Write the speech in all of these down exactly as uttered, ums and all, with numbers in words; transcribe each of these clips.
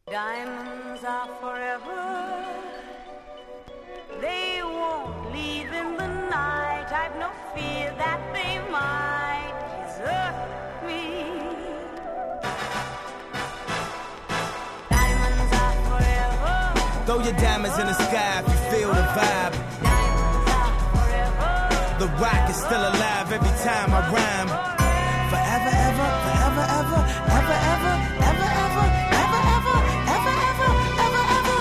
Diamonds are forever. They won't leave in the night. I've no fear that they might desert me. Diamonds are forever. Throw your diamonds in the sky if you feel the vibe. Diamonds are forever. The rock is still alive every time I rhyme. Forever, ever, forever, ever, ever, ever, ever, ever, ever, ever, ever, ever, ever, ever.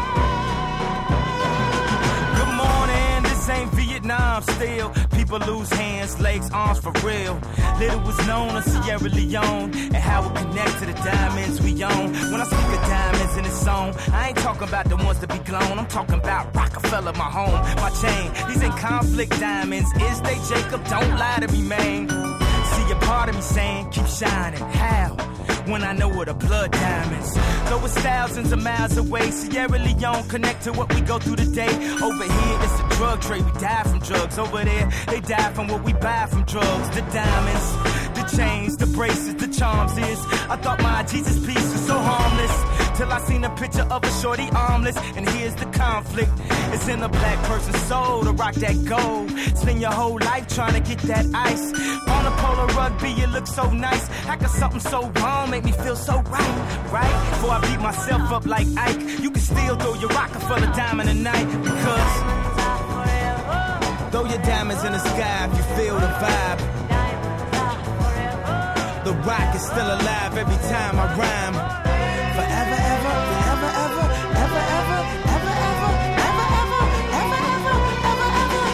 Good morning, this ain't Vietnam still. People lose hands, legs, arms for real. Little was known of Sierra Leone and how it connect to the diamonds we own. When I speak of diamonds in this song, I ain't talking about the ones that be glown. I'm talking about Rockefeller, my home, my chain. These ain't conflict diamonds. Is they Jacob? Don't lie to me, man. See a part of me saying, keep shining. How? When I know what a blood diamonds. Though it's thousands of miles away, Sierra Leone connect to what we go through today. Over here, it's a drug trade. We die from drugs. Over there, they die from what we buy from drugs. The diamonds, the chains, the bracelets, the charms is. I thought my Jesus piece was so harmless, till I seen a picture of a shorty armless. And here's the conflict. It's in a black person's soul to rock that gold. Spend your whole life trying to get that ice. On a polo rugby, you look so nice. How could something so wrong make me feel so right, right? Before I beat myself up like Ike, you can still throw your Rockefeller diamond tonight. Because throw your diamonds in the sky if you feel the vibe. The rock is still alive every time I rhyme. Forever, ever, forever, ever, ever, ever, ever, ever, ever, ever, ever, ever, ever, ever.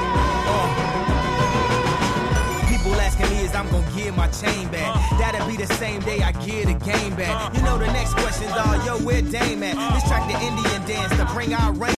Uh. People asking me is I'm gonna give my chain back. That'll be the same day I give the game back. You know the next questions are, yo, where Dame at? Let's track the Indian dance to bring our rain.